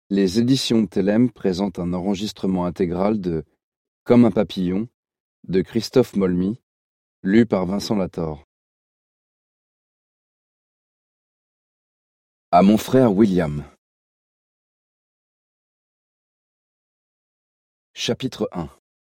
Les éditions Thelem présentent un enregistrement intégral de Comme un papillon de Christophe Molmy, lu par Vincent Latorre. À mon frère William. Chapitre 1.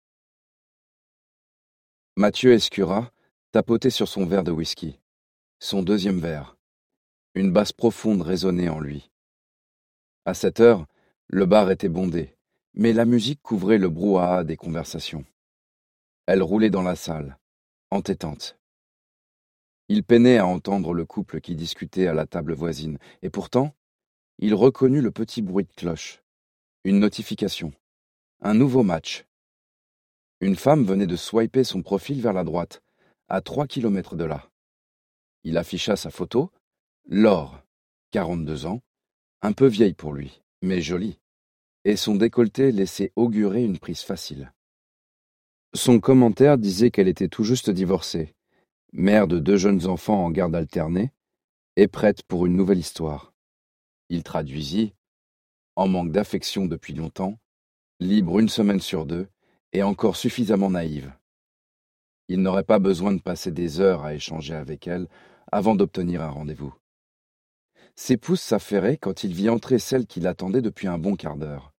Mathieu Escura tapotait sur son verre de whisky. Son deuxième verre. Une basse profonde résonnait en lui. À cette heure, le bar était bondé, mais la musique couvrait le brouhaha des conversations. Elle roulait dans la salle, entêtante. Il peinait à entendre le couple qui discutait à la table voisine, et pourtant, il reconnut le petit bruit de cloche. Une notification. Un nouveau match. Une femme venait de swiper son profil vers la droite, à 3 kilomètres de là. Il afficha sa photo, Laure, 42 ans, un peu vieille pour lui, mais jolie, et son décolleté laissait augurer une prise facile. Son commentaire disait qu'elle était tout juste divorcée, mère de 2 jeunes enfants en garde alternée, et prête pour une nouvelle histoire. Il traduisit, en manque d'affection depuis longtemps, libre 1 semaine sur 2, et encore suffisamment naïve. Il n'aurait pas besoin de passer des heures à échanger avec elle avant d'obtenir un rendez-vous. Ses pouces s'affairaient quand il vit entrer celle qui l'attendait depuis un bon quart d'heure.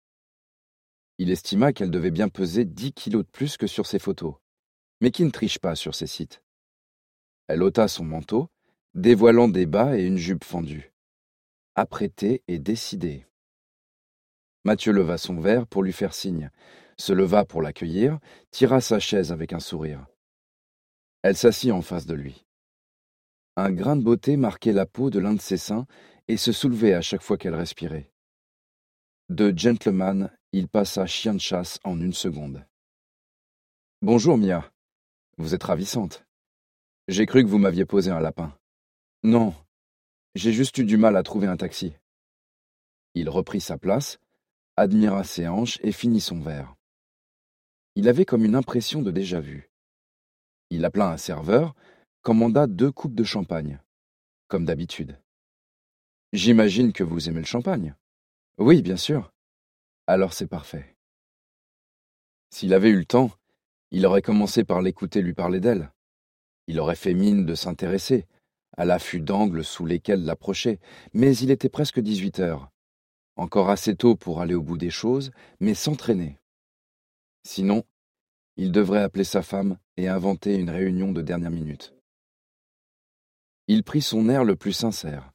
Il estima qu'elle devait bien peser 10 kilos de plus que sur ses photos, mais qui ne triche pas sur ces sites. Elle ôta son manteau, dévoilant des bas et une jupe fendue. Apprêtée et décidée. Mathieu leva son verre pour lui faire signe, se leva pour l'accueillir, tira sa chaise avec un sourire. Elle s'assit en face de lui. Un grain de beauté marquait la peau de l'un de ses seins et se soulevait à chaque fois qu'elle respirait. De gentleman, il passa chien de chasse en 1 seconde. « Bonjour, Mia. Vous êtes ravissante. J'ai cru que vous m'aviez posé un lapin. » »« Non, j'ai juste eu du mal à trouver un taxi. » Il reprit sa place, admira ses hanches et finit son verre. Il avait comme une impression de déjà-vu. Il appela un serveur, commanda 2 coupes de champagne, comme d'habitude. « J'imagine que vous aimez le champagne. »« Oui, bien sûr. »« Alors c'est parfait. » S'il avait eu le temps, il aurait commencé par l'écouter lui parler d'elle. Il aurait fait mine de s'intéresser, à l'affût d'angles sous lesquels l'approcher, mais il était presque 18 heures. Encore assez tôt pour aller au bout des choses, mais sans traîner. Sinon, il devrait appeler sa femme et inventer une réunion de dernière minute. Il prit son air le plus sincère.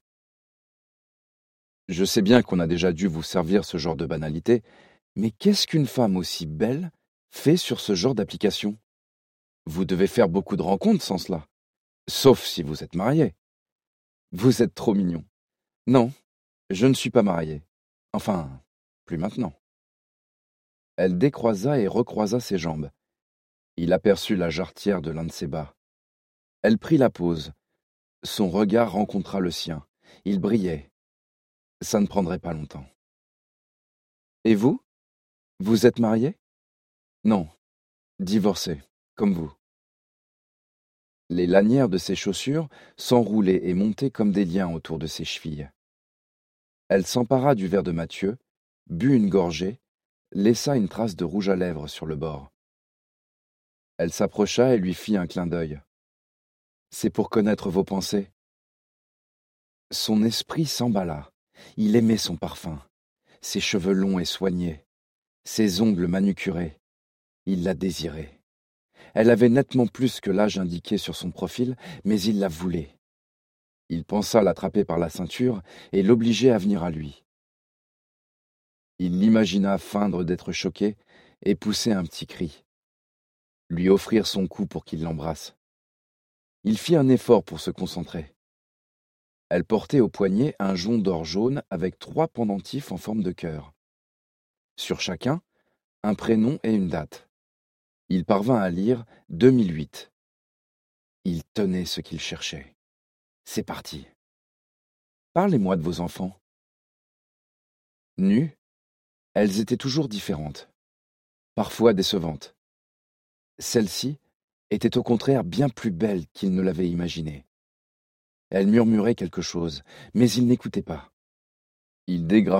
« Je sais bien qu'on a déjà dû vous servir ce genre de banalité, mais qu'est-ce qu'une femme aussi belle fait sur ce genre d'application? Vous devez faire beaucoup de rencontres sans cela, sauf si vous êtes marié. Vous êtes trop mignon. Non, je ne suis pas marié. Enfin, plus maintenant. » Elle décroisa et recroisa ses jambes. Il aperçut la jarretière de l'un de ses bas. Elle prit la pose. Son regard rencontra le sien. Il brillait. Ça ne prendrait pas longtemps. « Et vous? Vous êtes marié? »« Non, divorcé, comme vous. » Les lanières de ses chaussures s'enroulaient et montaient comme des liens autour de ses chevilles. Elle s'empara du verre de Mathieu, but une gorgée, laissa une trace de rouge à lèvres sur le bord. Elle s'approcha et lui fit un clin d'œil. « C'est pour connaître vos pensées. » Son esprit s'emballa. Il aimait son parfum, ses cheveux longs et soignés, ses ongles manucurés. Il la désirait. Elle avait nettement plus que l'âge indiqué sur son profil, mais il la voulait. Il pensa l'attraper par la ceinture et l'obliger à venir à lui. Il l'imagina feindre d'être choqué et pousser un petit cri. Lui offrir son cou pour qu'il l'embrasse. Il fit un effort pour se concentrer. Elle portait au poignet un jonc d'or jaune avec 3 pendentifs en forme de cœur. Sur chacun, un prénom et une date. Il parvint à lire 2008. Il tenait ce qu'il cherchait. C'est parti. Parlez-moi de vos enfants. Nues, elles étaient toujours différentes, parfois décevantes. Celle-ci était au contraire bien plus belle qu'il ne l'avait imaginé. Elle murmurait quelque chose, mais il n'écoutait pas. Il dégrafa